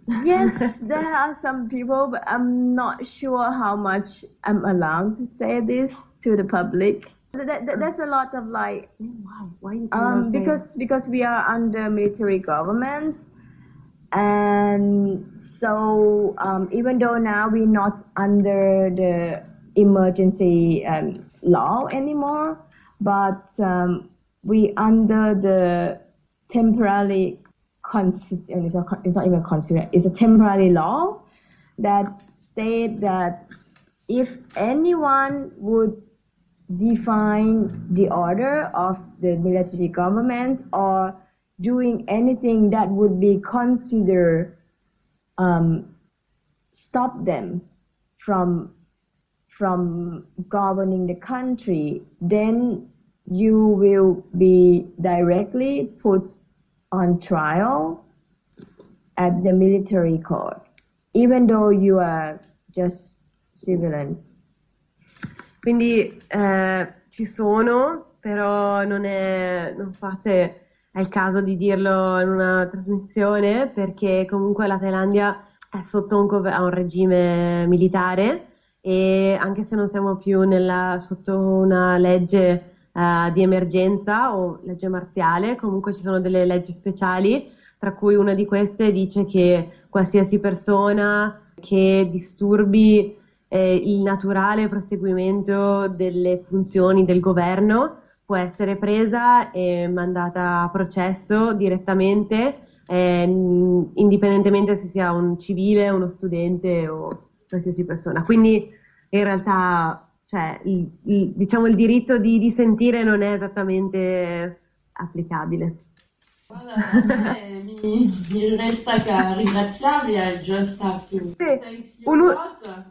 Yes, there are some people, but I'm not sure how much I'm allowed to say this to the public. There's a lot of like, Why you cannot say? because we are under military government, and so even though now we're not under the emergency law anymore, but we under the temporary it's not even constitution, it's a temporary law that state that if anyone would define the order of the military government or doing anything that would be considered stop them from governing the country, then you will be directly put on trial at the military court, even though you are just civilians. Quindi ci sono, però non so se è il caso di dirlo in una trasmissione, perché comunque la Thailandia è sotto a un regime militare e anche se non siamo più sotto una legge di emergenza o legge marziale, comunque ci sono delle leggi speciali, tra cui una di queste dice che qualsiasi persona che disturbi il naturale proseguimento delle funzioni del governo può essere presa e mandata a processo direttamente, indipendentemente se sia un civile, uno studente o qualsiasi persona. Quindi in realtà, cioè, diciamo, il diritto di sentire non è esattamente applicabile. Guarda, a me mi resta che ringraziarvi. I just have to thank you a lot.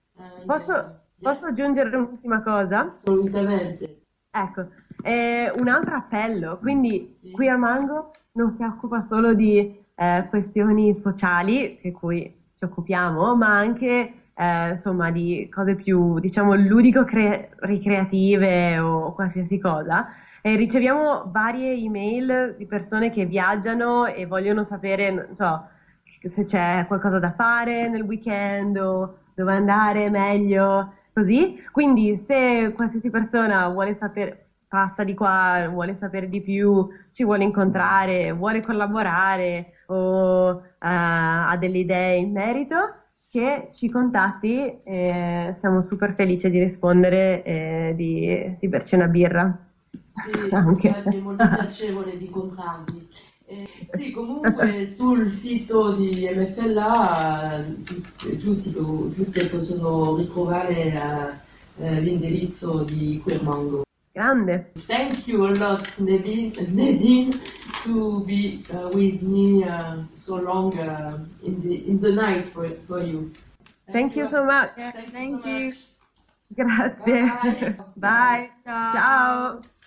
Posso aggiungere un'ultima cosa? Assolutamente. Ecco, un altro appello, quindi Sì. qui a Mango non si occupa solo di questioni sociali, di cui ci occupiamo, ma anche insomma di cose più, diciamo, ludico-ricreative o qualsiasi cosa. E riceviamo varie email di persone che viaggiano e vogliono sapere, non so, se c'è qualcosa da fare nel weekend o dove andare meglio, così. Quindi se qualsiasi persona vuole sapere, passa di qua, vuole sapere di più, ci vuole incontrare, vuole collaborare o ha delle idee in merito, che ci contatti e siamo super felici di rispondere e di berci una birra. Sì, Anche. infatti è molto piacevole di incontrarvi. Sì, comunque sul sito di MFLA tutte possono ritrovare l'indirizzo di Queermango. Grande. Thank you a lot, Nadine, to be with me so long in the night for you. Thank you so much. Thank you Thank so you. much. Grazie. Bye. Bye. Ciao. Ciao.